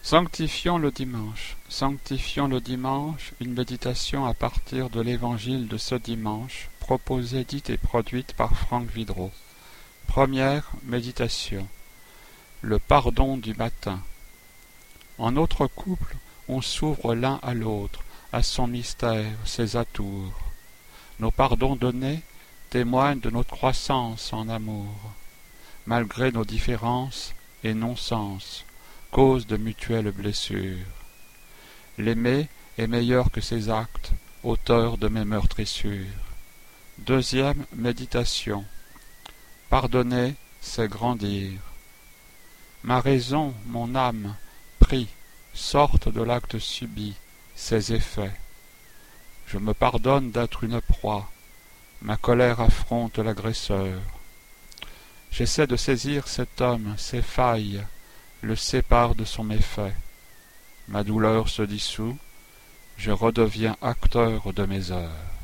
Sanctifions le dimanche. Sanctifions le dimanche, une méditation à partir de l'évangile de ce dimanche, proposée, dite et produite par Franck Vidreau. Première méditation. Le pardon du matin. En notre couple, on s'ouvre l'un à l'autre, à son mystère, ses atours. Nos pardons donnés témoignent de notre croissance en amour, malgré nos différences et non-sens, cause de mutuelles blessures. L'aimer est meilleur que ses actes, auteur de mes meurtrissures. Deuxième méditation. Pardonner, c'est grandir. Ma raison, mon âme, prie, sortent de l'acte subi, ses effets. Je me pardonne d'être une proie, ma colère affronte l'agresseur. J'essaie de saisir cet homme, ses failles, le sépare de son méfait. Ma douleur se dissout, je redeviens acteur de mes heures.